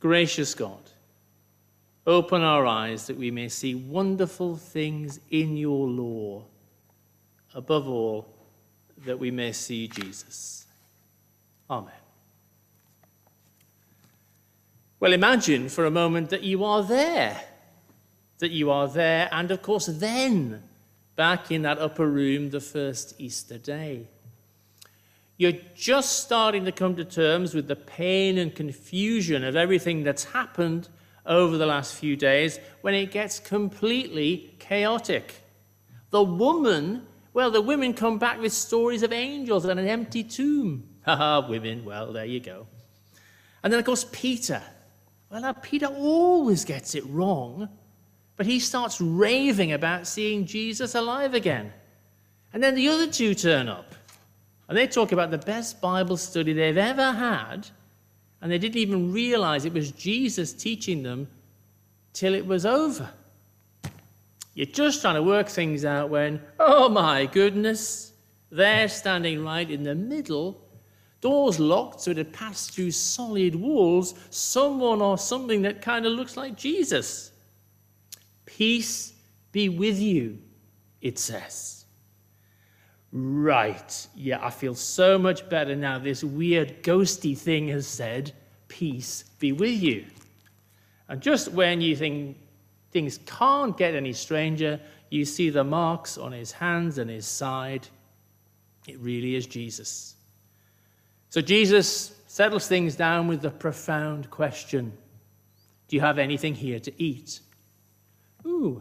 Gracious God, open our eyes that we may see wonderful things in your law. Above all, that we may see Jesus. Amen. Well, imagine for a moment that you are there. And of course then, back in that upper room the first Easter day. You're just starting to come to terms with the pain and confusion of everything that's happened over the last few days when it gets completely chaotic. The women come back with stories of angels and an empty tomb. Haha, women, well, there you go. And then, of course, Peter. Well, now, Peter always gets it wrong, but he starts raving about seeing Jesus alive again. And then the other two turn up, and they talk about the best Bible study they've ever had, and they didn't even realize it was Jesus teaching them till it was over. You're just trying to work things out when, oh my goodness, they're standing right in the middle, doors locked so it had passed through solid walls, someone or something that kind of looks like Jesus. Peace be with you, it says. Right, yeah, I feel so much better now. This weird ghosty thing has said, peace be with you. And just when you think things can't get any stranger, you see the marks on his hands and his side. It really is Jesus. So Jesus settles things down with the profound question, do you have anything here to eat? Ooh.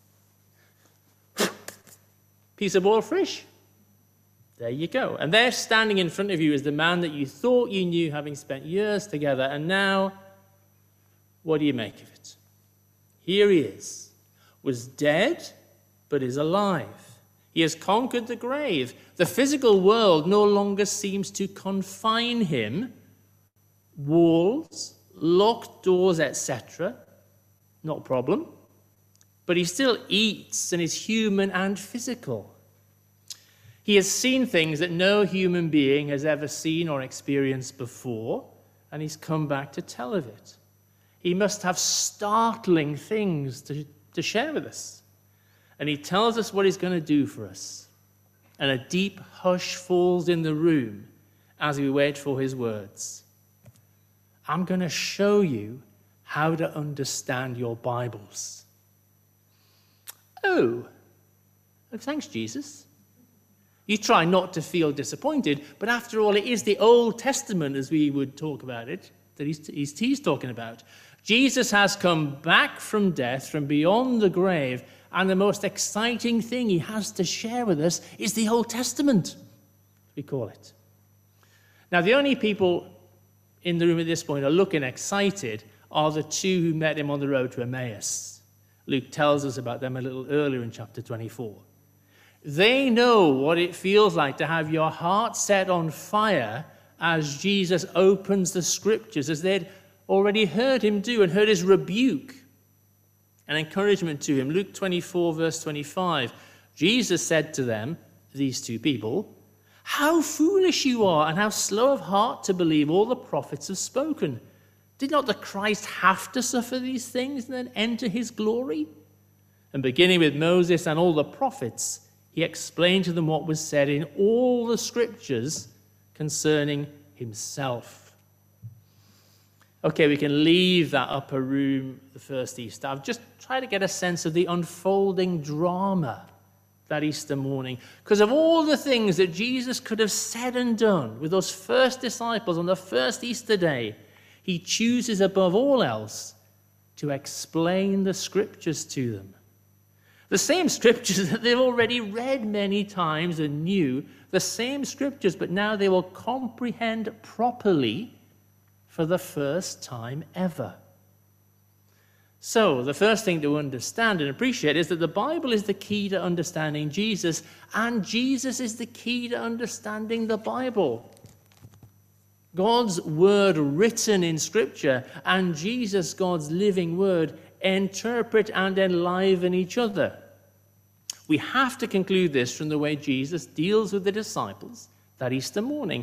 Piece of boiled fish? There you go. And there standing in front of you is the man that you thought you knew, having spent years together. And now, what do you make of it? Here he is, was dead, but is alive. He has conquered the grave. The physical world no longer seems to confine him. Walls, locked doors, etc. Not a problem. But he still eats and is human and physical. He has seen things that no human being has ever seen or experienced before, and he's come back to tell of it. He must have startling things to share with us. And he tells us what he's going to do for us. And a deep hush falls in the room as we wait for his words. I'm going to show you how to understand your Bibles. Oh, thanks, Jesus. You try not to feel disappointed, but after all, it is the Old Testament, as we would talk about it, that he's talking about. Jesus has come back from death, from beyond the grave, and the most exciting thing he has to share with us is the Old Testament, we call it. Now, the only people in the room at this point are looking excited are the two who met him on the road to Emmaus. Luke tells us about them a little earlier in chapter 24. They know what it feels like to have your heart set on fire as Jesus opens the scriptures, as they'd already heard him do and heard his rebuke and encouragement to him. Luke 24, verse 25, Jesus said to them, these two people, how foolish you are and how slow of heart to believe all the prophets have spoken. Did not the Christ have to suffer these things and then enter his glory? And beginning with Moses and all the prophets, he explained to them what was said in all the scriptures concerning himself. Okay, we can leave that upper room the first Easter. I've just tried to get a sense of the unfolding drama that Easter morning, because of all the things that Jesus could have said and done with those first disciples on the first Easter day, he chooses above all else to explain the scriptures to them. The same scriptures that they've already read many times and knew, the same scriptures, but now they will comprehend properly for the first time ever. So, the first thing to understand and appreciate is that the Bible is the key to understanding Jesus, and Jesus is the key to understanding the Bible. God's word written in Scripture and Jesus, God's living word, interpret and enliven each other. We have to conclude this from the way Jesus deals with the disciples that Easter morning.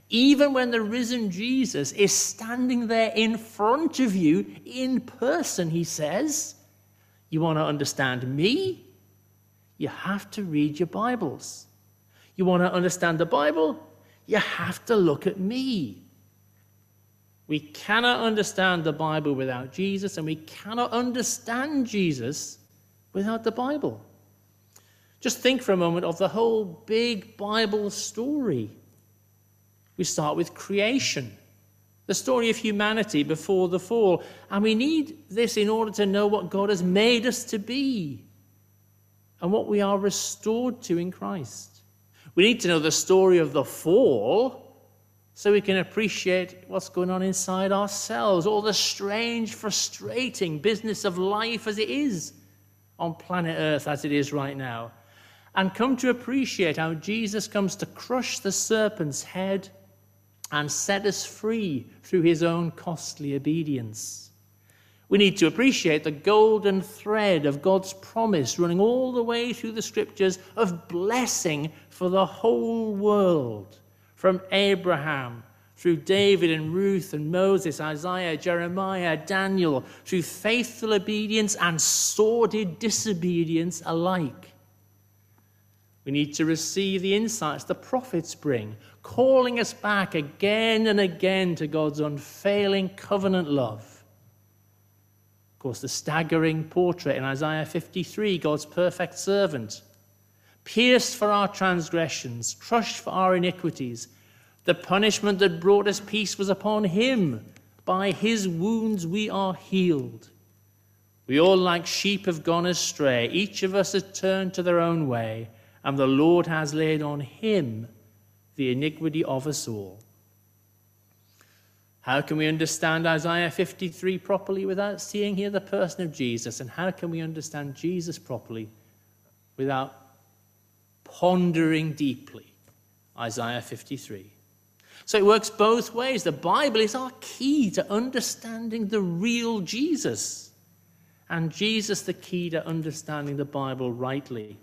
Even when the risen Jesus is standing there in front of you in person, he says, you want to understand me? You have to read your Bibles. You want to understand the Bible? You have to look at me. We cannot understand the Bible without Jesus, and we cannot understand Jesus without the Bible. Just think for a moment of the whole big Bible story. We start with creation, the story of humanity before the fall. And we need this in order to know what God has made us to be and what we are restored to in Christ. We need to know the story of the fall so we can appreciate what's going on inside ourselves, all the strange, frustrating business of life as it is on planet Earth as it is right now, and come to appreciate how Jesus comes to crush the serpent's head and set us free through his own costly obedience. We need to appreciate the golden thread of God's promise running all the way through the scriptures of blessing for the whole world, from Abraham through David and Ruth and Moses, Isaiah, Jeremiah, Daniel, through faithful obedience and sordid disobedience alike. We need to receive the insights the prophets bring, calling us back again and again to God's unfailing covenant love. Of course, the staggering portrait in Isaiah 53, God's perfect servant, pierced for our transgressions, crushed for our iniquities. The punishment that brought us peace was upon him. By his wounds we are healed. We all like sheep have gone astray. Each of us has turned to their own way, and the Lord has laid on him the iniquity of us all. How can we understand Isaiah 53 properly without seeing here the person of Jesus? And how can we understand Jesus properly without pondering deeply Isaiah 53? So it works both ways. The Bible is our key to understanding the real Jesus, and Jesus the key to understanding the Bible rightly.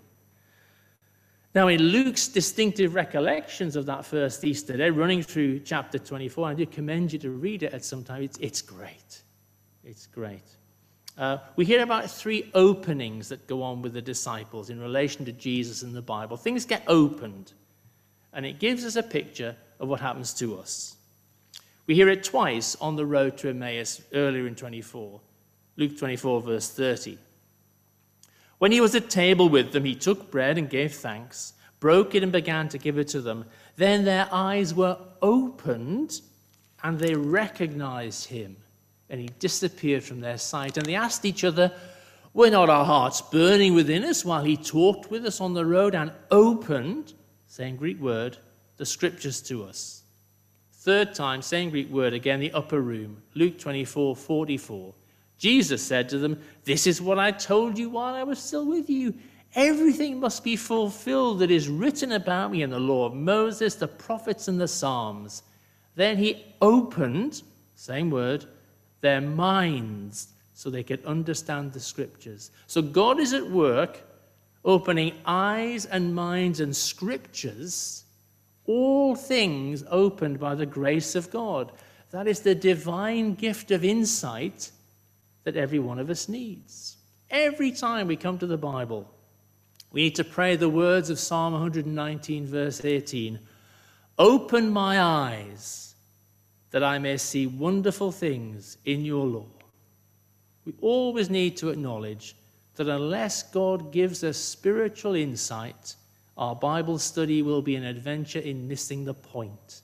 Now, in Luke's distinctive recollections of that first Easter day, running through chapter 24, I do commend you to read it at some time. It's great. It's great. We hear about 3 openings that go on with the disciples in relation to Jesus and the Bible. Things get opened, and it gives us a picture of what happens to us. We hear it twice on the road to Emmaus earlier in 24. Luke 24, verse 30. When he was at table with them, he took bread and gave thanks, broke it and began to give it to them. Then their eyes were opened and they recognized him, and he disappeared from their sight. And they asked each other, were not our hearts burning within us while he talked with us on the road and opened, same Greek word, the scriptures to us? Third time, same Greek word again, the upper room, Luke 24, 44. Jesus said to them, this is what I told you while I was still with you. Everything must be fulfilled that is written about me in the law of Moses, the prophets, and the Psalms. Then he opened, same word, their minds so they could understand the scriptures. So God is at work opening eyes and minds and scriptures, all things opened by the grace of God. That is the divine gift of insight that every one of us needs. Every time we come to the Bible, we need to pray the words of Psalm 119, verse 18. Open my eyes that I may see wonderful things in your law. We always need to acknowledge that unless God gives us spiritual insight, our Bible study will be an adventure in missing the point.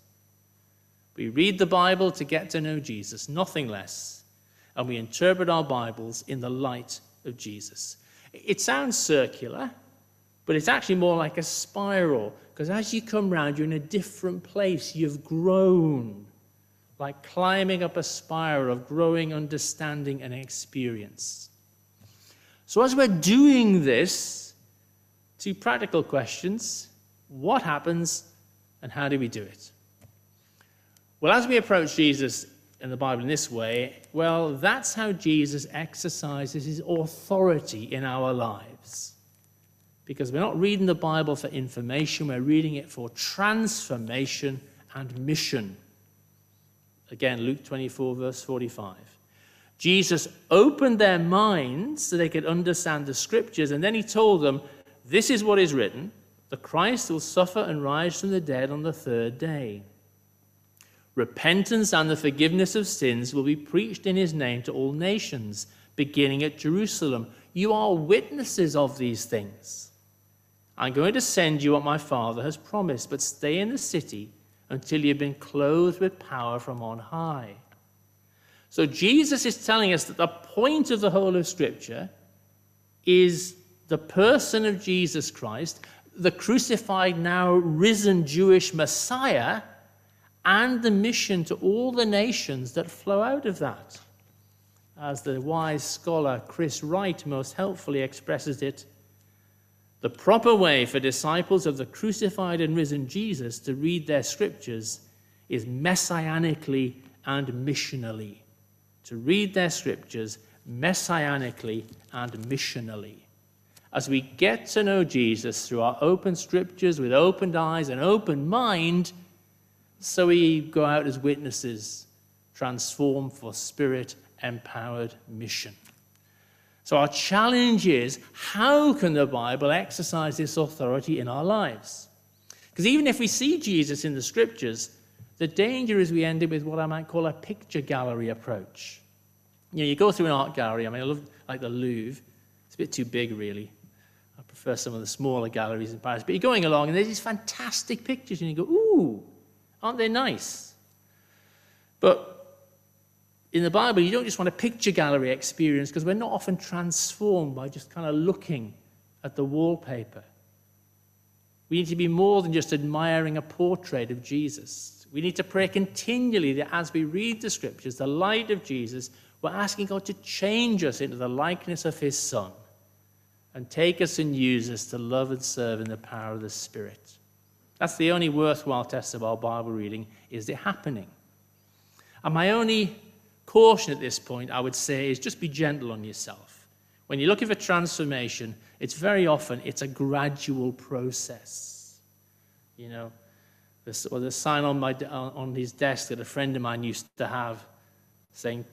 We read the Bible to get to know Jesus, nothing less. And we interpret our Bibles in the light of Jesus. It sounds circular, but it's actually more like a spiral, because as you come round, you're in a different place. You've grown, like climbing up a spiral of growing understanding and experience. So as we're doing this, 2 practical questions. What happens, and how do we do it? Well, as we approach Jesus in the Bible in this way, well, that's how Jesus exercises his authority in our lives. Because we're not reading the Bible for information, we're reading it for transformation and mission. Again, Luke 24, verse 45. Jesus opened their minds so they could understand the scriptures, and then he told them, this is what is written, the Christ will suffer and rise from the dead on the third day. Repentance and the forgiveness of sins will be preached in his name to all nations, beginning at Jerusalem. You are witnesses of these things. I'm going to send you what my Father has promised, but stay in the city until you've been clothed with power from on high. So Jesus is telling us that the point of the whole of Scripture is the person of Jesus Christ, the crucified, now risen Jewish Messiah, and the mission to all the nations that flow out of that. As the wise scholar Chris Wright most helpfully expresses it, the proper way for disciples of the crucified and risen Jesus to read their scriptures is messianically and missionally. To read their scriptures messianically and missionally. As we get to know Jesus through our open scriptures with opened eyes and open mind, so we go out as witnesses, transformed for spirit-empowered mission. So our challenge is, how can the Bible exercise this authority in our lives? Because even if we see Jesus in the scriptures, the danger is we end up with what I might call a picture gallery approach. You know, you go through an art gallery, I mean, I love like the Louvre. It's a bit too big, really. I prefer some of the smaller galleries in Paris. But you're going along, and there's these fantastic pictures, and you go, ooh, aren't they nice? But in the Bible, you don't just want a picture gallery experience, because we're not often transformed by just kind of looking at the wallpaper. We need to be more than just admiring a portrait of Jesus. We need to pray continually that as we read the scriptures, the light of Jesus, we're asking God to change us into the likeness of his Son and take us and use us to love and serve in the power of the Spirit. That's the only worthwhile test of our Bible reading. Is it happening? And my only caution at this point, I would say, is just be gentle on yourself. When you're looking for transformation, it's very often, it's a gradual process. You know, there's a sign on his desk that a friend of mine used to have saying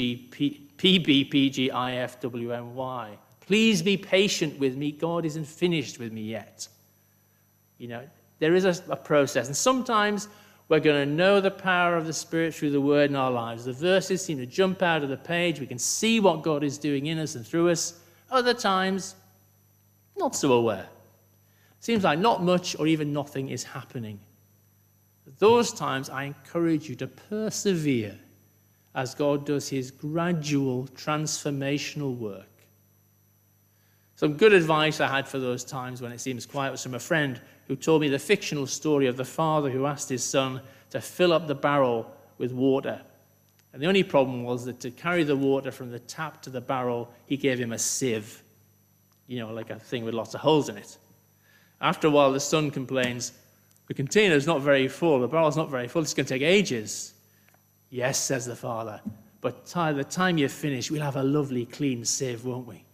PBPGIFWMY. Please be patient with me. God isn't finished with me yet. You know, there is a process. And sometimes we're going to know the power of the Spirit through the Word in our lives. The verses seem to jump out of the page. We can see what God is doing in us and through us. Other times, not so aware. Seems like not much or even nothing is happening. At those times, I encourage you to persevere as God does his gradual transformational work. Some good advice I had for those times when it seems quiet was from a friend who told me the fictional story of the father who asked his son to fill up the barrel with water. And the only problem was that to carry the water from the tap to the barrel, he gave him a sieve. You know, like a thing with lots of holes in it. After a while, the son complains, the container's not very full, the barrel's not very full, it's going to take ages. Yes, says the father, but by the time you finish, we'll have a lovely clean sieve, won't we?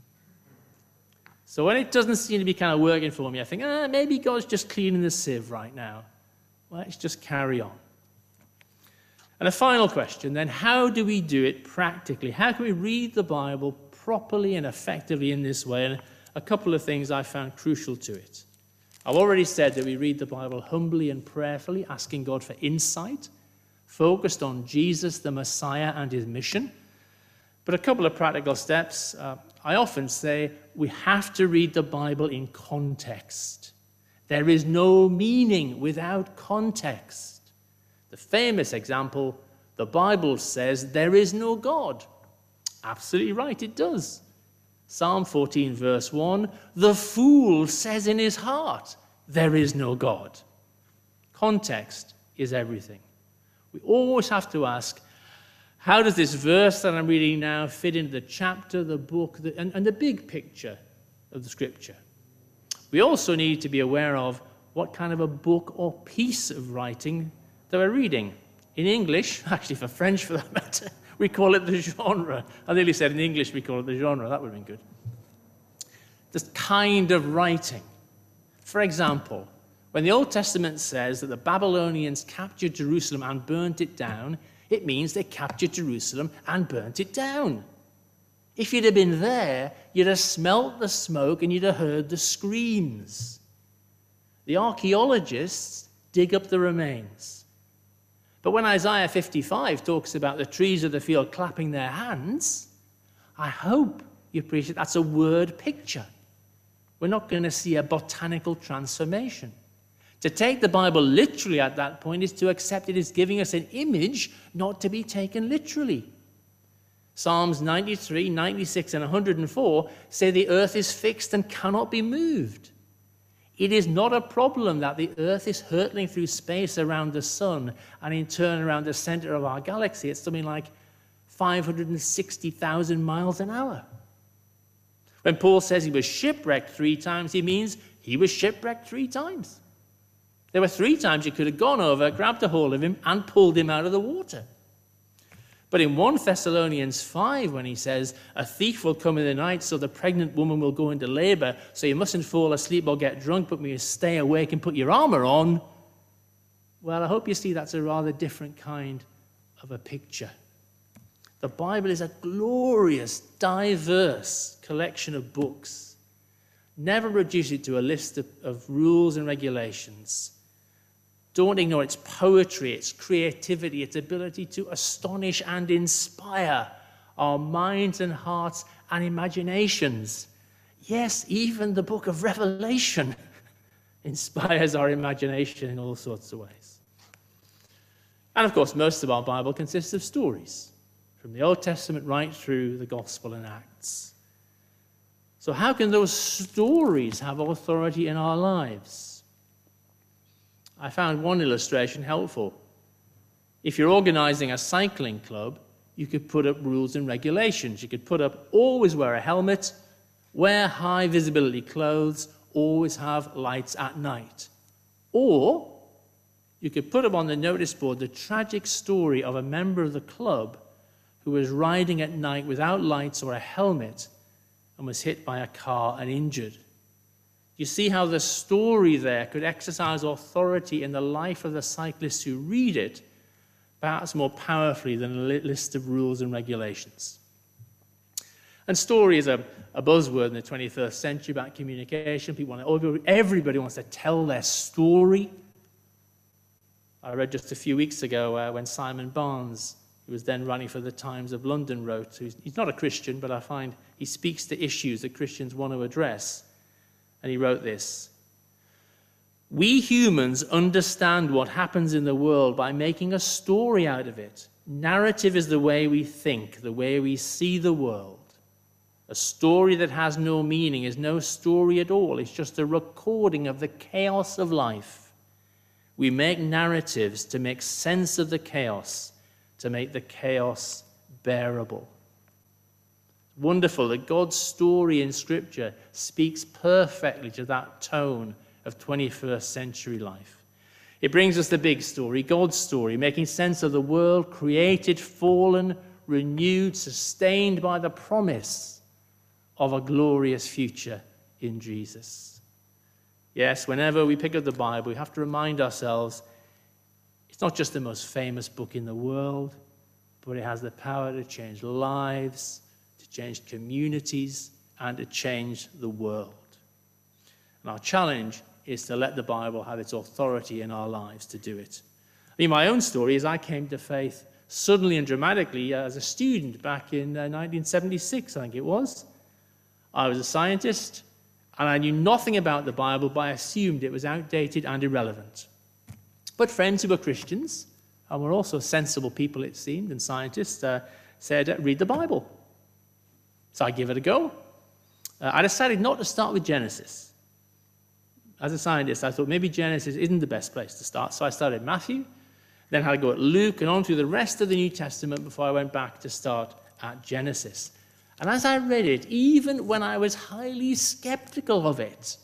So when it doesn't seem to be kind of working for me, I think, maybe God's just cleaning the sieve right now. Well, let's just carry on. And a final question then, how do we do it practically? How can we read the Bible properly and effectively in this way? And a couple of things I found crucial to it. I've already said that we read the Bible humbly and prayerfully, asking God for insight, focused on Jesus, the Messiah, and his mission. But a couple of practical steps. I often say we have to read the Bible in context. There is no meaning without context. The famous example, the Bible says there is no God. Absolutely right, it does. Psalm 14, verse 1, the fool says in his heart, there is no God. Context is everything. We always have to ask, how does this verse that I'm reading now fit into the chapter, the book, and the big picture of the Scripture? We also need to be aware of what kind of a book or piece of writing that we're reading. In English, actually for French for that matter, we call it the genre. I nearly said in English we call it the genre. That would have been good. This kind of writing. For example, When the Old Testament says that the Babylonians captured Jerusalem and burnt it down, it means they captured Jerusalem and burnt it down. If you'd have been there, you'd have smelt the smoke and you'd have heard the screams. The archaeologists dig up the remains. But when Isaiah 55 talks about the trees of the field clapping their hands, I hope you appreciate that's a word picture. We're not going to see a botanical transformation. To take the Bible literally at that point is to accept it is giving us an image not to be taken literally. Psalms 93, 96, and 104 say the earth is fixed and cannot be moved. It is not a problem that the earth is hurtling through space around the sun and in turn around the center of our galaxy. It's something like 560,000 miles an hour. When Paul says he was shipwrecked 3 times, he means he was shipwrecked 3 times. There were 3 times you could have gone over, grabbed a hold of him, and pulled him out of the water. But in 1 Thessalonians 5, when he says, a thief will come in the night, so the pregnant woman will go into labor, so you mustn't fall asleep or get drunk, but you stay awake and put your armor on, well, I hope you see that's a rather different kind of a picture. The Bible is a glorious, diverse collection of books. Never reduce it to a list of rules and regulations. Don't ignore its poetry, its creativity, its ability to astonish and inspire our minds and hearts and imaginations. Yes, even the book of Revelation inspires our imagination in all sorts of ways. And of course, most of our Bible consists of stories, from the Old Testament right through the Gospel and Acts. So how can those stories have authority in our lives? I found one illustration helpful. If you're organizing a cycling club, you could put up rules and regulations. You could put up, always wear a helmet, wear high visibility clothes, always have lights at night. Or you could put up on the notice board the tragic story of a member of the club who was riding at night without lights or a helmet and was hit by a car and injured. You see how the story there could exercise authority in the life of the cyclists who read it, perhaps more powerfully than a list of rules and regulations. And story is a buzzword in the 21st century about communication. Everybody wants to tell their story. I read just a few weeks ago when Simon Barnes, who was then running for the Times of London, wrote. He's not a Christian, but I find he speaks to issues that Christians want to address. And he wrote this: we humans understand what happens in the world by making a story out of it. Narrative is the way we think, the way we see the world. A story that has no meaning is no story at all. It's just a recording of the chaos of life. We make narratives to make sense of the chaos, to make the chaos bearable. Wonderful that God's story in Scripture speaks perfectly to that tone of 21st century life. It brings us the big story, God's story, making sense of the world created, fallen, renewed, sustained by the promise of a glorious future in Jesus. Yes, whenever we pick up the Bible, we have to remind ourselves it's not just the most famous book in the world, but it has the power to change lives, to change communities, and to change the world. And our challenge is to let the Bible have its authority in our lives to do it. I mean, my own story is I came to faith suddenly and dramatically as a student back in 1976, I think it was. I was a scientist, and I knew nothing about the Bible, but I assumed it was outdated and irrelevant. But friends who were Christians, and were also sensible people, it seemed, and scientists, said, read the Bible. So I give it a go. I decided not to start with Genesis. As a scientist, I thought maybe Genesis isn't the best place to start, so I started Matthew, then had to go at Luke, and on through the rest of the New Testament before I went back to start at Genesis. And as I read it, even when I was highly skeptical of it,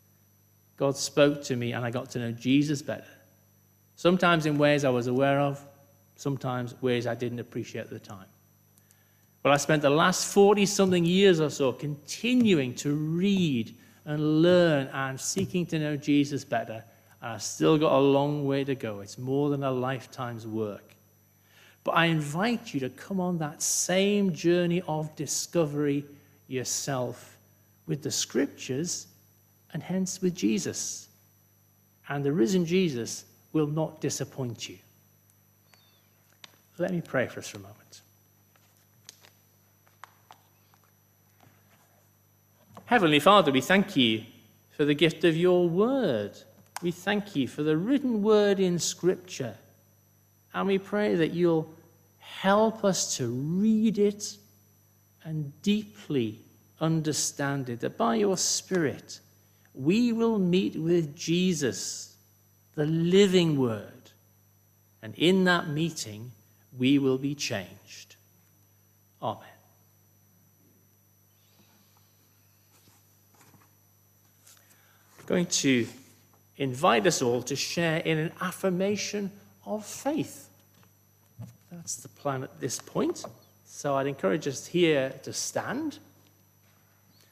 God spoke to me and I got to know Jesus better. Sometimes in ways I was aware of, sometimes ways I didn't appreciate at the time. But I spent the last 40-something years or so continuing to read and learn and seeking to know Jesus better. and I've still got a long way to go. It's more than a lifetime's work. But I invite you to come on that same journey of discovery yourself with the Scriptures and hence with Jesus. And the risen Jesus will not disappoint you. Let me pray for us for a moment. Heavenly Father, we thank you for the gift of your word. We thank you for the written word in Scripture. And we pray that you'll help us to read it and deeply understand it, that by your Spirit we will meet with Jesus, the living word. And in that meeting, we will be changed. Amen. I'm going to invite us all to share in an affirmation of faith. That's the plan at this point. So I'd encourage us here to stand.